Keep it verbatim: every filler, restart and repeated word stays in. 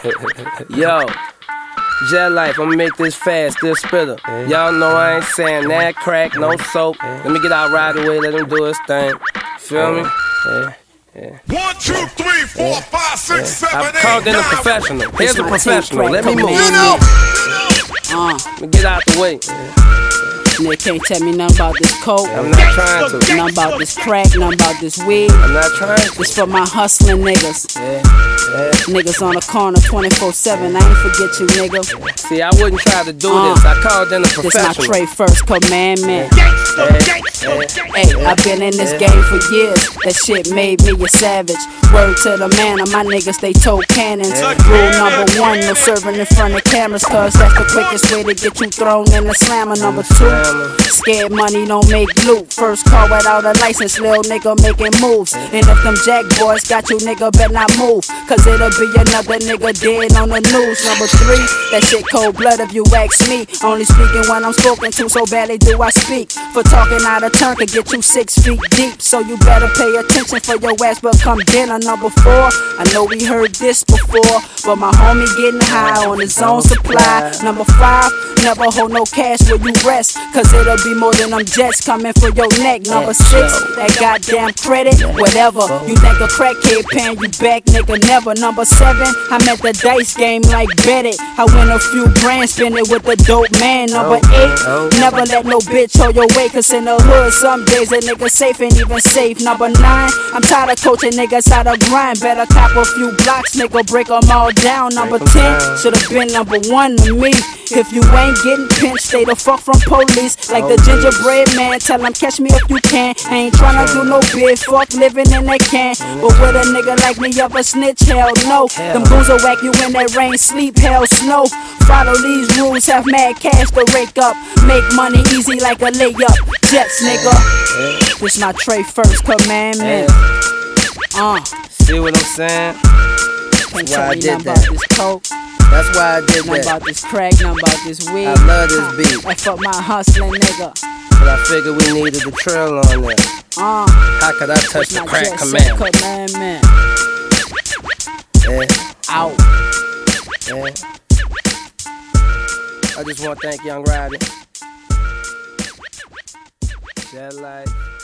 Yo, Jet Life, I'ma make this fast, this spitter. Y'all know I ain't saying that crack, no soap. Let me get out right away, let him do his thing. Feel me? Yeah. Yeah. One, two, three, four, yeah. five, six, yeah. seven, I've eight, called in a nine. professional. Here's a professional. Let me move. You know. Uh, Let me get out the way. Yeah. Nigga can't tell me nothing about this coke. I'm not trying to. Nothing about this crack, nothing about this weed. I'm not trying to. This for my hustling niggas. Yeah. Yeah. Niggas on the corner twenty-four seven. I ain't forget you, nigga. See, I wouldn't try to do uh, this. I called in a professional. This my Trey First commandment. Hey, hey, I've been in this game for years. That shit made me a savage. Word to the man, of my niggas, they told cannons. Rule number one, no serving in front of cameras, cause that's the quickest way to get you thrown in the slammer. Number two, scared money don't make loot. First car without a license, lil' nigga making moves. And if them jack boys got you, nigga, better not move, cause it'll be another nigga dead on the news. Number three, that shit cold blood if you ask me. Only speaking when I'm spoken to, so badly do I speak. For talking out of turn could get you six feet deep, so you better pay attention for your ass become dinner. Number four, I know we heard this before, but my homie getting high on his own supply. Number five, never hold no cash where you rest, cause it'll be more than them jets coming for your neck. Number six, that goddamn credit, whatever. You think a crackhead paying you back, nigga, never. Number seven, I'm at the dice game like bet it. I win a few grand, spend it with the dope man. Number eight, never let no bitch hold your weight, cause in the hood some days a nigga safe ain't even safe. Number nine, I'm tired of coaching niggas how to grind. Better cop a few blocks, nigga, break them all down. Number ten, should've been number one to me. If you ain't getting pinched, stay the fuck from police. Like the gingerbread man, tell him catch me if you can. I ain't tryna do no big fuck living in that can. But with a nigga like me ever snitch, hell no. Them goons will whack you in that rain, sleep, hell, snow. Follow these rules, have mad cash to rake up. Make money easy like a layup. Jets, nigga. This my Trey First commandment. Uh, See what I'm saying? can't That's tell why I me did nothing that. about this coke. That's why I did Nothing that. about this crack, nothing about this weed. I love this beat, That fuck my hustling nigga. but I figured we needed the trail on that. Uh, How could I touch the my crack Jet command? commandment. Yeah, Out. yeah. I just want to thank Young Roddy. Jet Life.